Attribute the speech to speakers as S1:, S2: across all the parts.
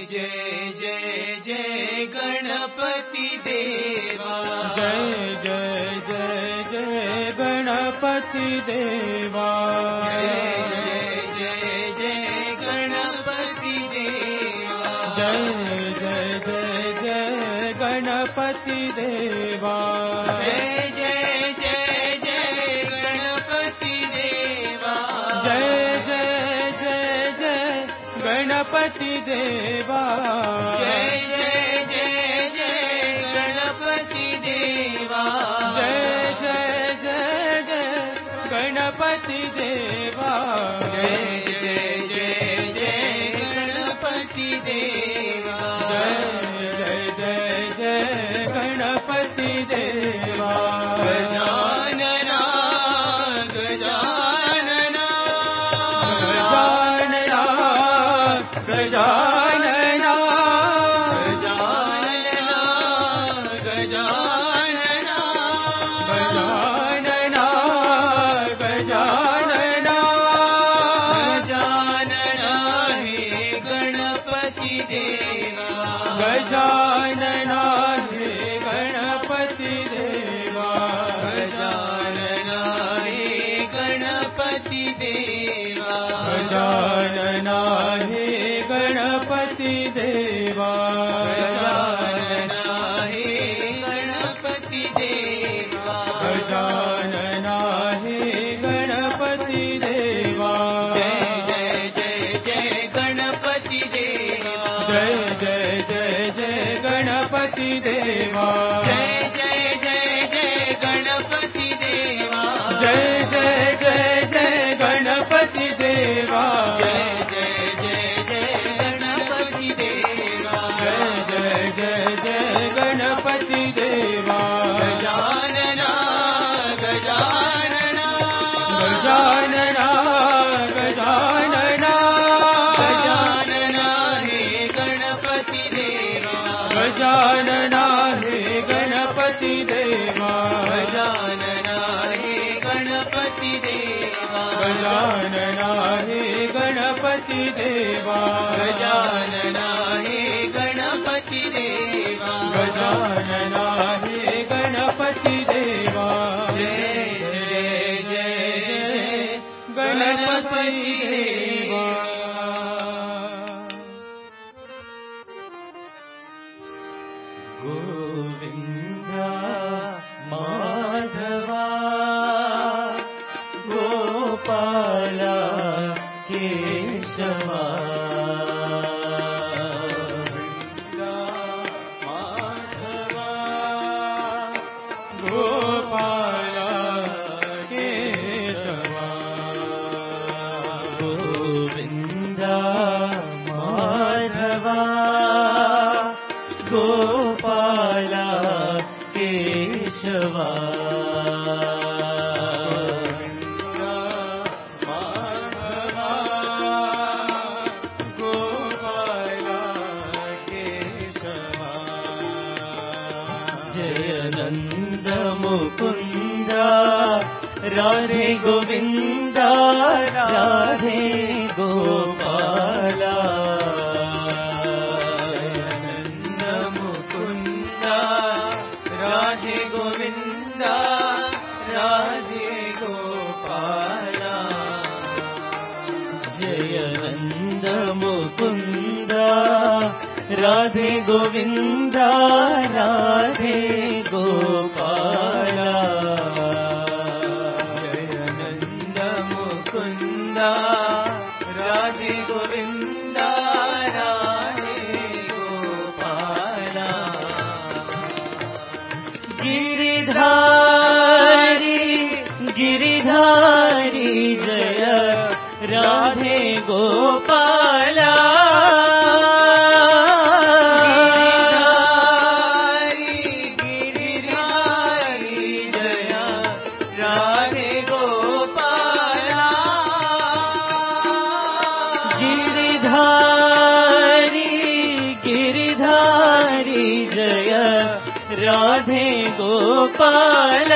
S1: जय जय जय गणपति देवा
S2: जय जय जय जय गणपति देवा
S1: जय जय जय गणपति देवा
S2: जय जय जय जय गणपति देवा
S1: जय जय जय जय गणपति देवा
S2: जय जय जय जय गणपति देवा
S1: जय जय जय जय गणपति देवा
S2: जय जय जय जय गणपति देवा
S1: जय जय जय जय गणपति देवा
S2: जय जय जय जय गणपति देवा
S1: गजानना गजानना
S2: गजानना गजानना
S1: गजानना गजानना
S2: गजानना गजानना
S1: गजानना हे गणपति देवा
S2: गजानना हे गणपति देवा
S1: गजानना हे गणपति देवा
S2: गजानना हे गणपति देवा
S1: गजानना हे गणपति देवा
S2: गजानना हे गणपति देवा
S1: जय जय जय जय गणपति देवा
S2: जय जय जय जय गणपति देवा
S1: जय जय जय जय गणपति देवा
S2: जय जय जय जय गणपति देवा
S1: जय जय जय जय गणपति देवा
S2: जय जय जय जय गणपति देवा
S1: गजानना गजानना
S2: गजानना गजानना
S1: गजानना हे गणपति देवा
S2: गजानना हे गणपति देवा
S1: गजानना हे गणपति देवा
S2: गजानना हे गणपति देवा
S1: गजानना हे गणपति देवा
S2: गजानना हे गणपति देवा
S1: जय जय जय जय
S2: गणपति देवा गोविंद माधवा गोपाल केशवा माधवा गोपाल केशवा गोविंद माधवा गोपाल केशवा माधवा गोपाल केशवा जय नंद मुकुंद राधे गोविंद राधे गोपाल
S1: नंद मुकुंद राधे गोविंद राधे गोपाल
S2: जय नंद मुकुंद राधे गोविंद राधे गोपाल
S1: जय नंद मुकुंद राधे गोविंद राधे गोपाल
S2: गिरिधारी गिरिधारी जय राधे गोपाल
S1: गिरिधारी जय राधे गोपाल
S2: गिरिधारी गिरिधारी जय राधे गोपाल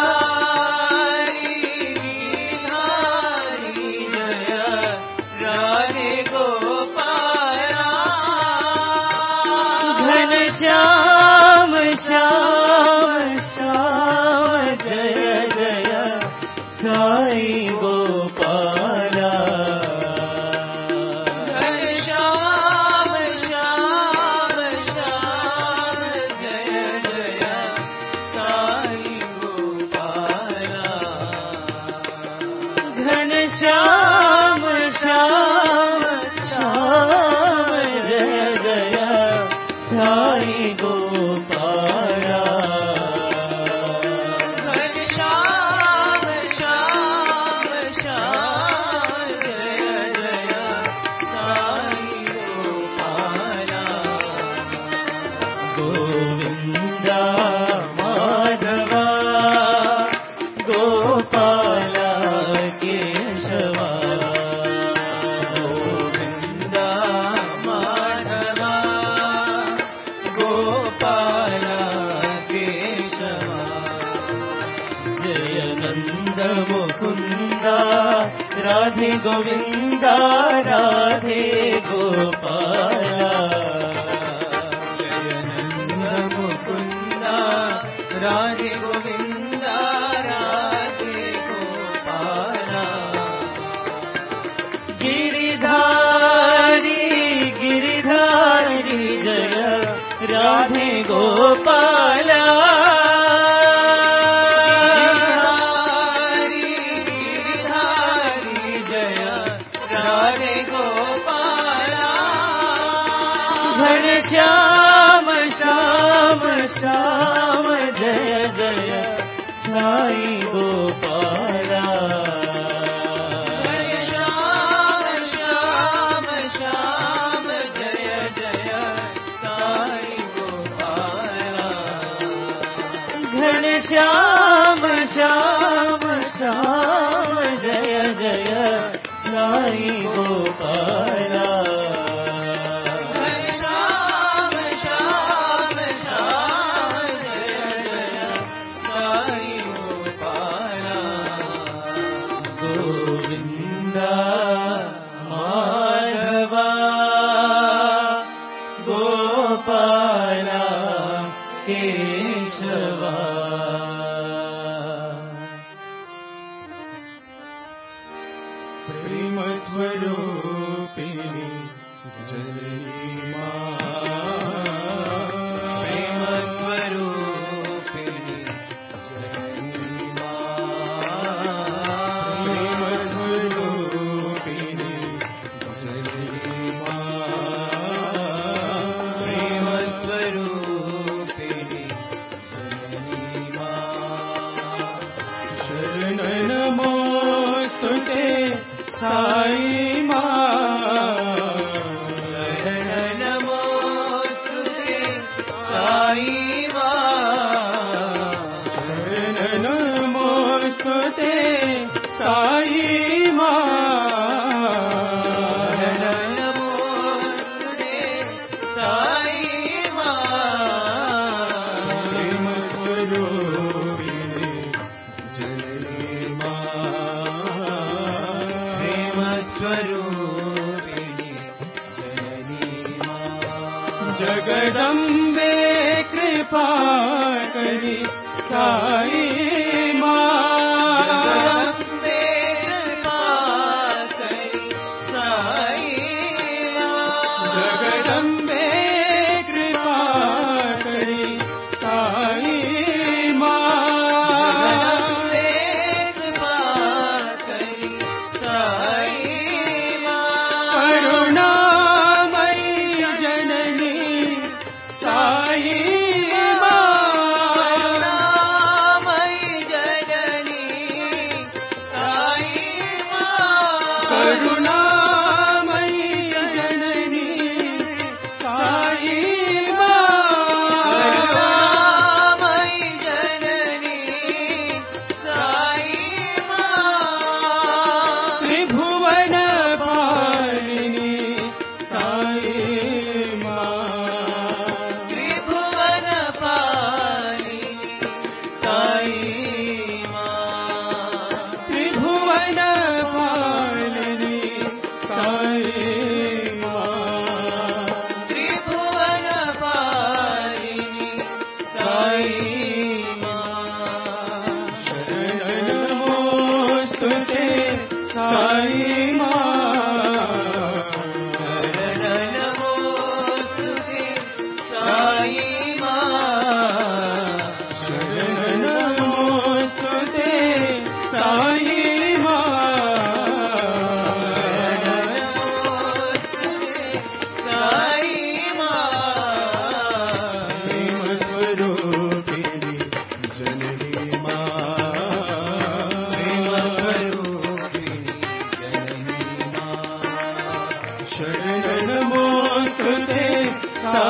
S1: गिरिधारी जय
S2: श्याम श्याम जय जय साई गोपाला
S1: घनश्याम श्याम श्याम जय जय साई गोपाला
S2: घनश्याम श्याम श्याम जय जय साई गोपाला
S1: घनश्याम श्याम श्याम जय जय साई गोपाला
S2: गोविंद माधवा गोपाल केशवा
S1: गोविंद माधवा गोपाल केशवा
S2: जय नंद मुकुंद राधे गोविंद राधे गोपाल
S1: जय नंद मुकुंद राधे गोविंद राधे गोपाला
S2: गिरिधारी गिरिधारी जय राधे गोपाल
S1: गिरिधारी जय राधे गोपाला
S2: घनश्याम श्याम श्याम जय जय साई गोपाला
S1: घनश्याम श्याम श्याम जय जय साई गोपाला
S2: घनश्याम श्याम श्याम जय जय साई गोपाला
S1: घनश्याम श्याम श्याम जय जय साई गोपाला
S2: गोविंद माधवा गोपाल केशवा प्रेम स्वरूपिणी जननी
S1: प्रेम स्वरूपिणी जननी
S2: प्रेम स्वरूपिणी जननी
S1: प्रेम स्वरूपिणी जननी
S2: शरण नमोस्तुते साई
S1: शरण नमोस्तुते साई
S2: शरण नमोस्तुते साई
S1: शरण नमोस्तुते साई
S2: प्रेम स्वरूपिणी जननी
S1: प्रेम स्वरूपिणी जननी
S2: जगदम्बे कृपा करी साई
S1: जगदम्बे कृपा करी साई
S2: जगदम्बे कृपा करी साई
S1: जगदम्बे कृपा करी साई
S2: करुणामयी जननी साई
S1: करुणामयी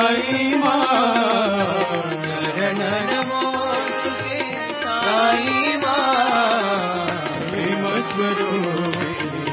S2: साई माँ
S1: चरण नमोस्तुते साई माँ
S2: प्रेम स्वरूपी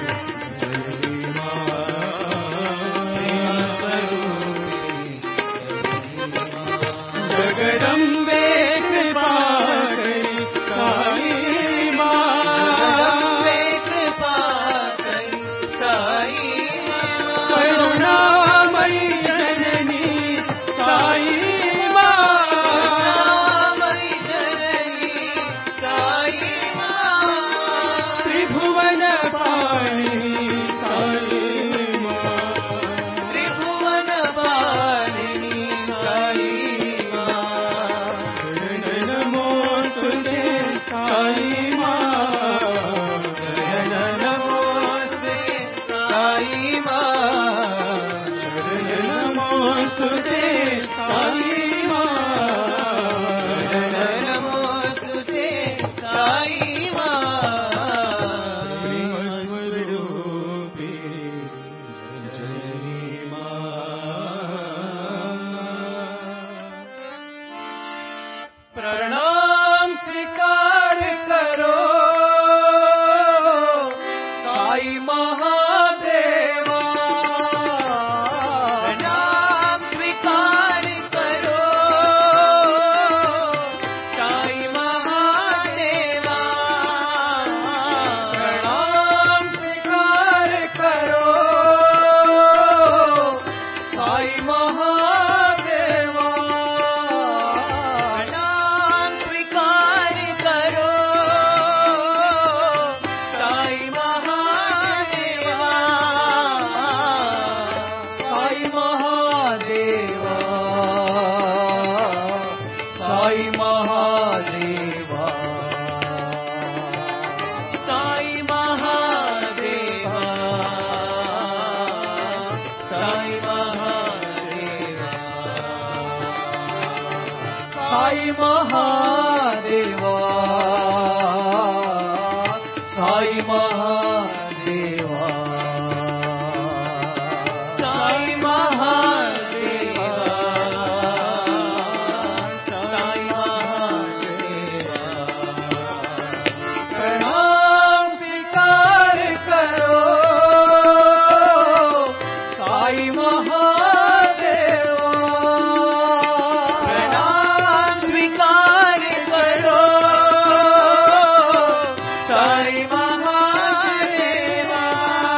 S2: जगदम्बे कृपा करी साई माँ
S1: जगदम्बे कृपा करी साई माँ
S2: करुणामयी जननी साई माँ
S1: करुणामयी जननी साई माँ
S2: त्रिभुवन पाणी साई माँ
S1: त्रिभुवन पालिनी साई
S2: साई माँ
S1: चरण नमोस्तुते साई माँ
S2: चरण नमोस्तुते साई माँ
S1: चरण नमोस्तुते साई माँ
S2: प्रेम स्वरूपी जननी प्रणाम स्वीकार करो साई महादेवा
S1: प्रणाम स्वीकार करो साई महादेवा
S2: प्रणाम स्वीकार करो साई महादेवा
S1: प्रणाम स्वीकार करो साई महादेवा
S2: साई महादेवा साई महादेवा
S1: साई महादेवा साई महादेवा
S2: साई महादेवा साई महादेवा
S1: साई महादेवा साई महादेवा
S2: प्रणाम स्वीकार करो साई महादेवा
S1: प्रणाम स्वीकार करो साई महादेवा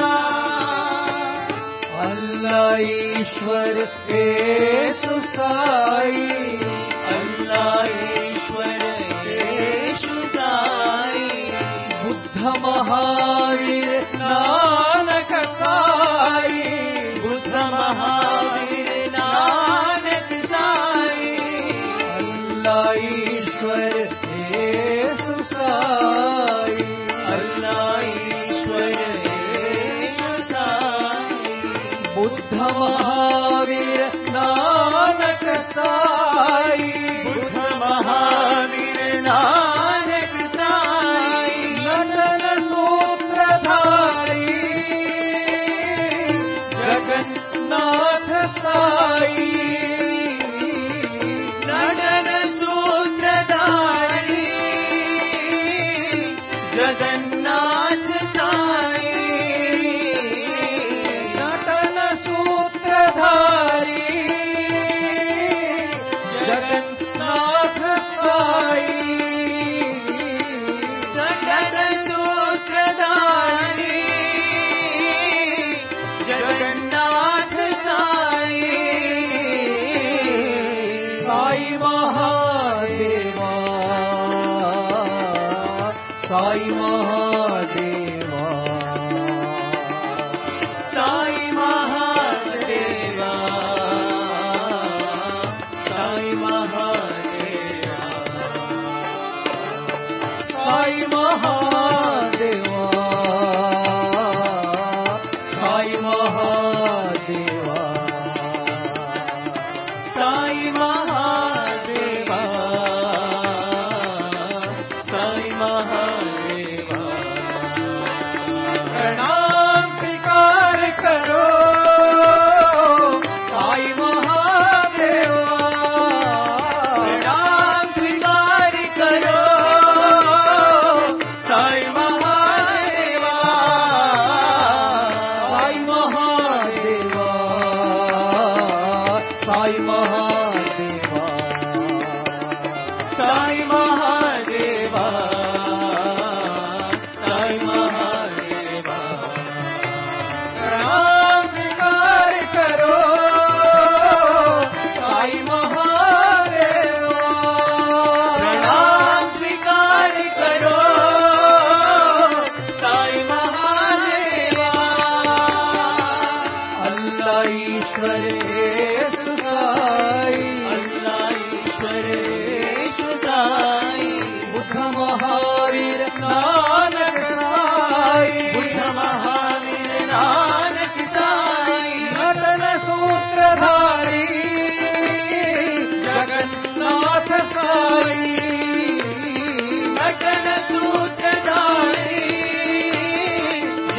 S2: अल्लाह ईश्वर येशु साई
S1: अल्लाह ईश्वर येशु साई
S2: बुद्ध महावीर नानक साई
S1: बुद्ध महावीर नानक साई
S2: अल्लाह ईश्वर येशु साई
S1: अल्लाह ईश्वर येशु साई
S2: बुद्ध महावीर नानक साई
S1: बुद्ध महावीर नानक साई
S2: नंदन सूत्रधारी जगन्नाथ साई
S1: नडन सूत्रधारी जगन्नाथ साई
S2: नटन सूत्रधारी जगन्नाथ साई
S1: नडन सूत्रधारी जगन्नाथ साई
S2: साई महादेवा साई महादेवा
S1: साई महादेवा साई महादेवा
S2: साई महादेवा साई महादेवा
S1: साई महादेवा साई महादेवा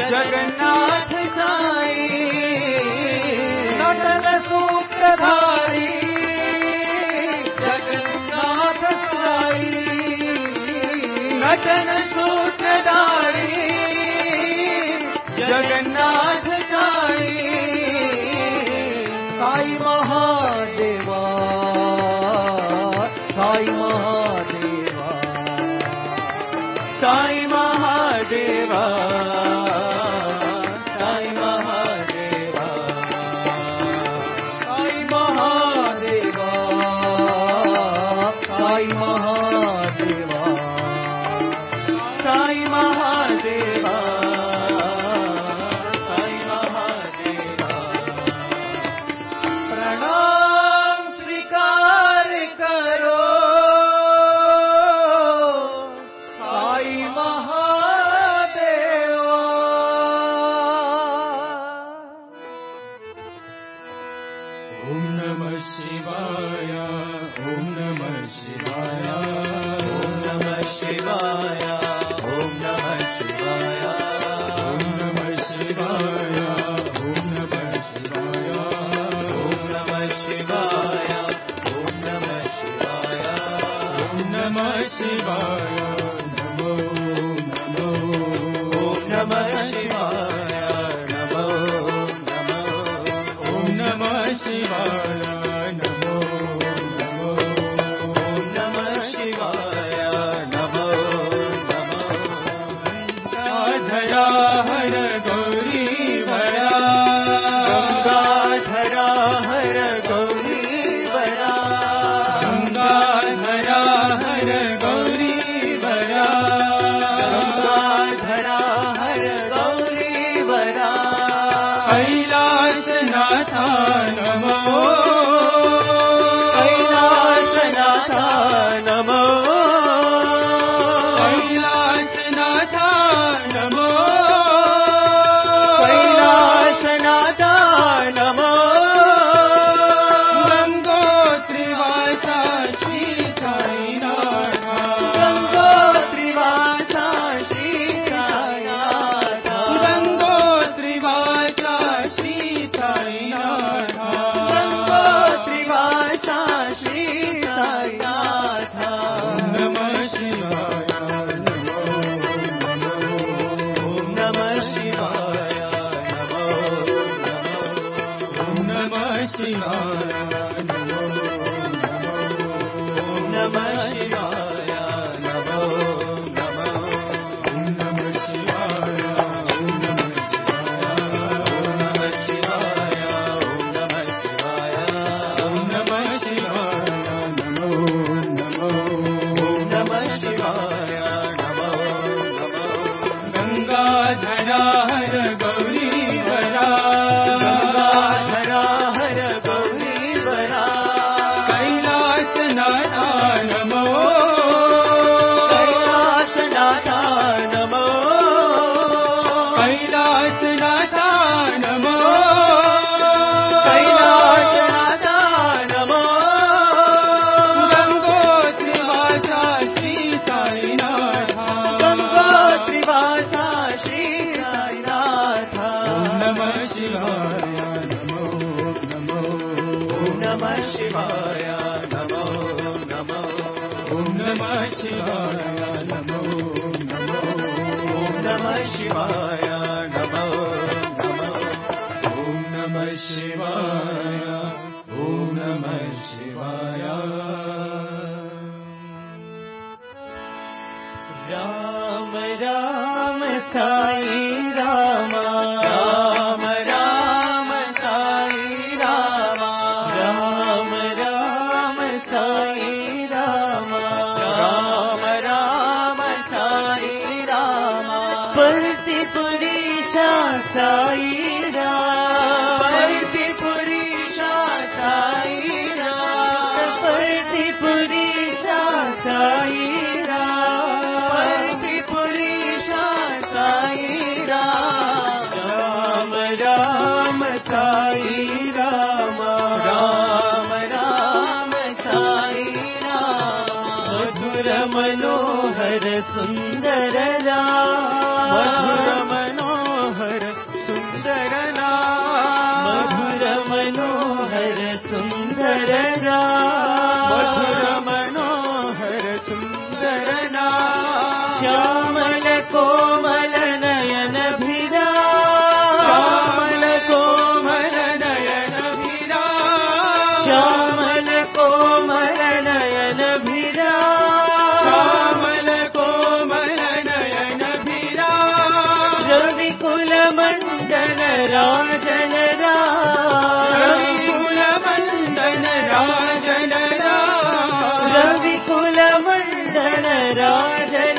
S2: जगन्नाथ साई नटन सूत्रधारी जगन्नाथ साई नटन सूत्रधारी जगन्नाथ साई साई महादेवा साई महादेवा साई महादेवा साई महादेवा साई महादेवा साई महादेवा साई महादेवा साई महादेवा प्रणाम स्वीकार करो साई महादेवा। ओम नमः शिवाय ओम नमः शिवाय ओम नमः शिवाय ओम नमः शिवाय ओम नमः शिवाय ओम नमः शिवाय ओम नमः शिवाय ओम नमः शिवाय ओम नमः शिवाय नमो नमो ओम नमः शिवाय नमो नमो ओम नमः शिवाय नमो नमो ओम नमः शिवाय नमो नमो गंगाधरा हर गौरी भरा गंगाधरा हर गौरी भरा गंगाधरा हर गौरी भरा गंगाधरा हर गौरी भरा कैलासनाथ नमो कैलासनाथ नमो कैलासनाथ नमो कैलासनाथ नमो गंगोत्रीवासा श्री साईनाथ गंगोत्रीवासा श्री साईनाथ गंगोत्रीवासा श्री साईनाथ गंगोत्रीवासा श्री साईनाथ नमः शिवाय नमो नमो ओम नमः शिवाय नमो नमो ओम नमः शिवाय नमो नमो ओम नमः शिवाय नमो नमो ओम नमः शिवाय ओम नमः शिवाय ओम नमः शिवाय ओम नमः शिवाय नमो नमो ओम नमः शिवाय नमो नमो गंगाधरा हर गौरी भरा गंगाधरा हर गौरी भरा कैलासनाथ नमो कैलासनाथ नमो कैलासनाथ नमो कैलासनाथ नमो गंगोत्रीवासा श्री साईनाथ गंगोत्रीवासा श्री साईनाथ ओम नमः शिवाय नमो नमो ओम नमः शिवाय नमो नमो ओम नमः शिवाय नमो नमो ओम नमः शिवाय नमो नमो ओम नमः शिवाय ओम नमः शिवाय राम राम साई राम राम राम साई राम राम राम साई राम राम राम साई राम परति पुरीशा साई राम परति पुरीशा साई राम परति पुरीशा साई राम परति पुरीशा साई राम राम साई राम राम राम साई राम मधुर मनोहर सुंदर राम मधुर मनोहर
S1: कुलमण्डन राजन रविकुलमण्डन राजन रविकुलमण्डन राजन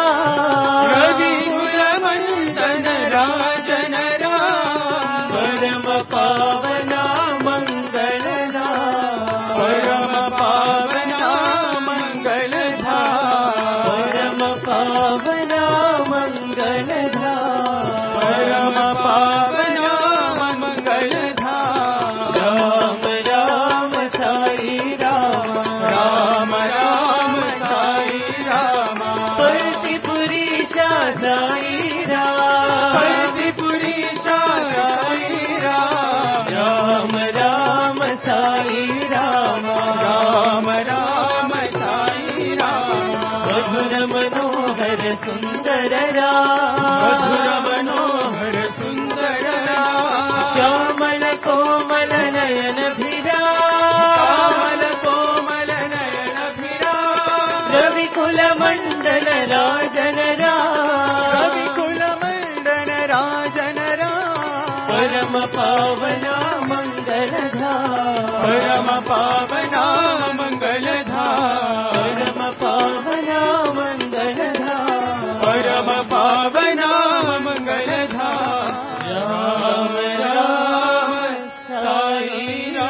S1: रविकुलमण्डन राजन परम पावना मंगलधा परम पावना मंगलधा परम पावना मंगलधा परम पावना मंगलधा राम राम साई राम राम राम साई राम परतिपुरी साई राम परतिपुरी साई राम राम साई राम राम राम साई राम मधुर मनोहर सुंदर राम मधुर मनोहर सुंदर राम श्यामल कोमल नयन भिराम कोमल नयन भिराम रविकुल मंडल राजन रविकुल मंडन राजन परम पावना मंगलधा परम पावना मंगलधा परम पावना मंगलधा परम पावना मंगलधा राम राम साई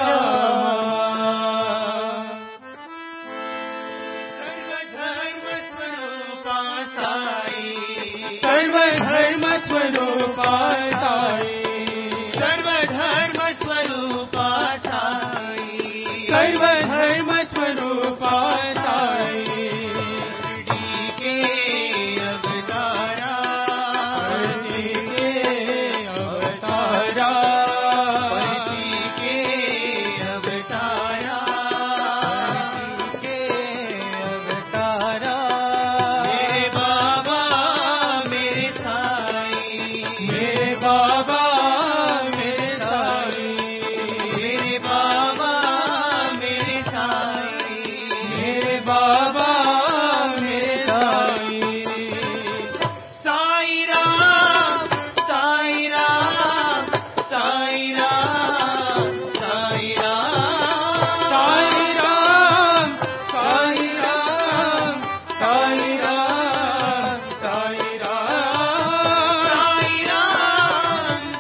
S1: राम सर्वधर्म स्वरूपा साई सर्वधर्म स्वरूपा साई सर्वधर्म स्वरूपा साई सर्वधर्म स्वरूपा साई के अवतारा के अवतारा के अवतारा के अवतारा मेरे बाबा मेरे साई मेरे बाबा मेरे साई मेरे बाबा मेरे साई मेरे बाबा मेरे साई साई राम साई राम साई राम साई राम साई राम साई राम साई राम साई राम साई राम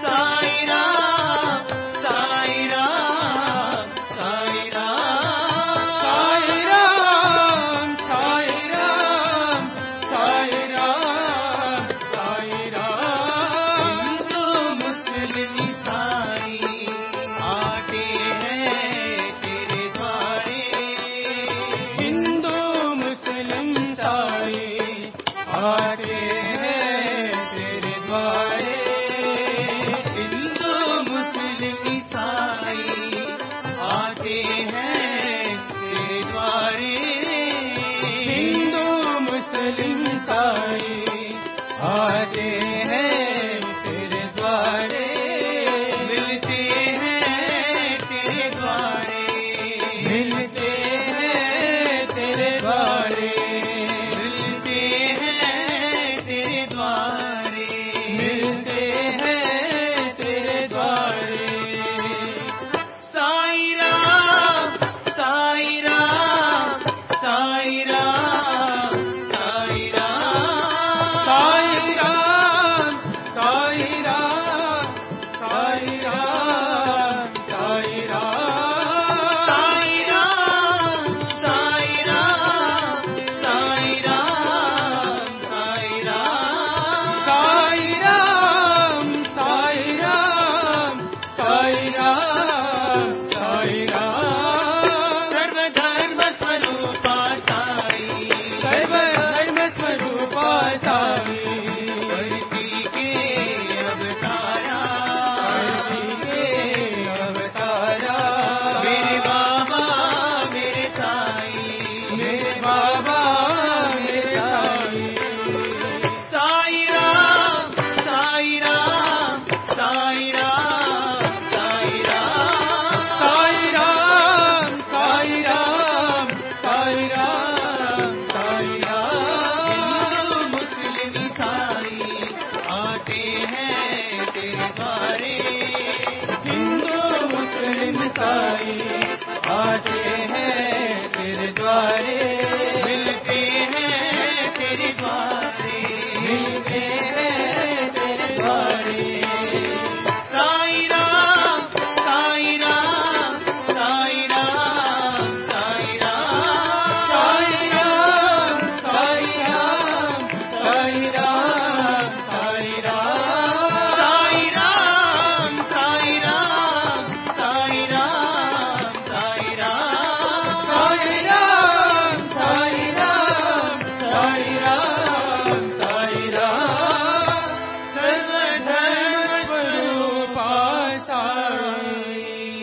S1: द्वारे
S2: हिंदू मुस्लिम ईसाई आते हैं तेरे द्वारे,
S1: मिलते हैं तेरे द्वारे,
S2: मिलते हैं तेरे द्वारे।
S1: साईं राम साईं राम साईं राम साईं राम
S2: साईं राम साईं राम साईं राम साईं राम
S1: साईं राम साईं राम साईं राम साईं राम
S2: साईं राम साईं राम साईं राम साईं राम सर्वधर्म स्वरूपा साई।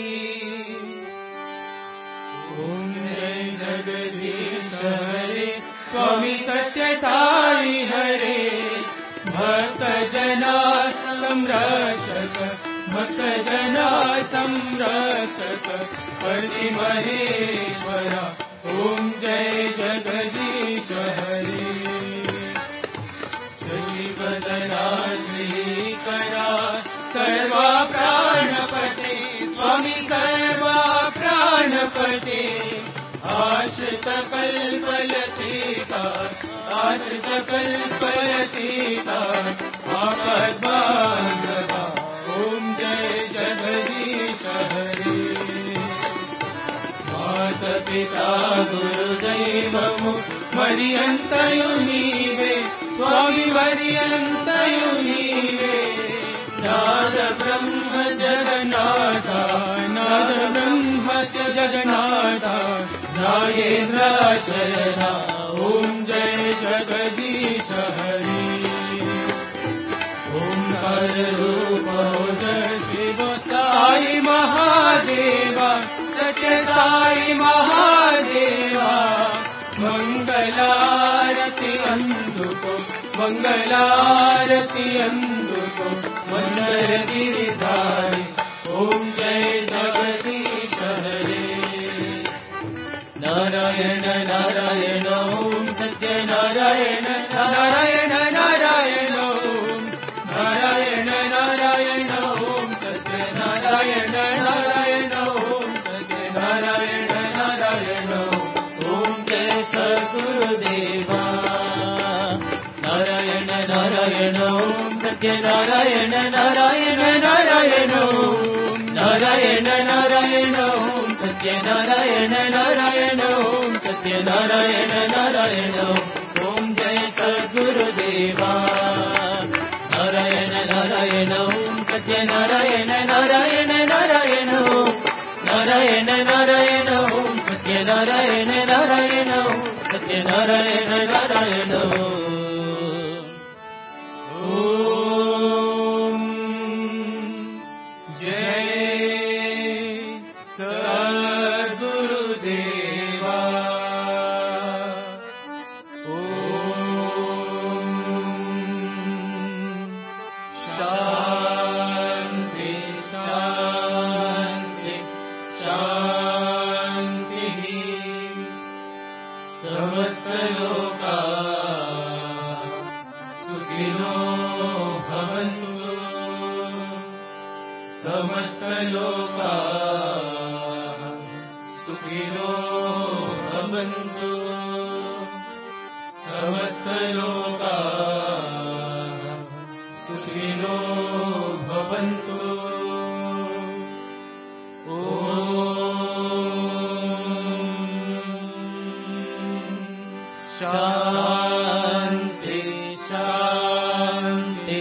S2: ओम जय जगदीश हरे स्वामी सत्य साई हरे, भक्त जना संरक्षक भक्त जना संरक्षक पति महेश्वरा। ओम जय जगदीश हरे। शशिवदना श्रीकरा सर्वा प्राणपते स्वामी सर्वा प्राणपते, आश्रित कल्पलतीका आश्रित कल्पलतीका आपद्बान्धवा। ओम जय जगदीश हरे। मात पिता गुरुदैवमु मर्यन्तयु नीवे स्वामी मर्यन्तयु नीवे, नाद ब्रह्म जगन्नाथ नाद ब्रह्म जगन्नाथ नागेन्द्र शरणा। ओम जय जगदीश हरे। ओंकार रूप शिव साई महादेवा सत्य साई महादेवा, मंगलारति अंधुको मंगलारति अंधुको मंगल गिरिधारी। ओम जय जगदीश हरे। नारायण नारायण ओम सत्य नारायण नारायण नारायण ओम नारायण नारायण ओम सत्य नारायण नारायण ओम सत्य नारायण नारायण ओम जय सद्गुरुदेवा। नारायण नारायण ओम सत्य नारायण नारायण नारायण ओम नारायण नारायण ओम सत्य नारायण नारायण ओम सत्य नारायण नारायण ओम जय सद्गुरुदेवा। नारायण नारायण ओम सत्य नारायण नारायण नारायण ओम नारायण नारायण ओम सत्य नारायण नारायण ओम सत्य नारायण नारायण ओम जय सद्गुरुदेवा। ओम शांति शांति शांति। समस्त लोका सुखिनो भवन्तु, समस्त लोका सुखिनो भवन्तु, समस्त लोका सुखिनो भवन्तु। शांति शांति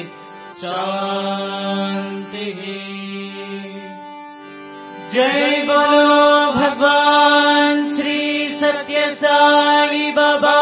S2: शांति।
S1: जय बोलो भगवान श्री सत्य साई बाबा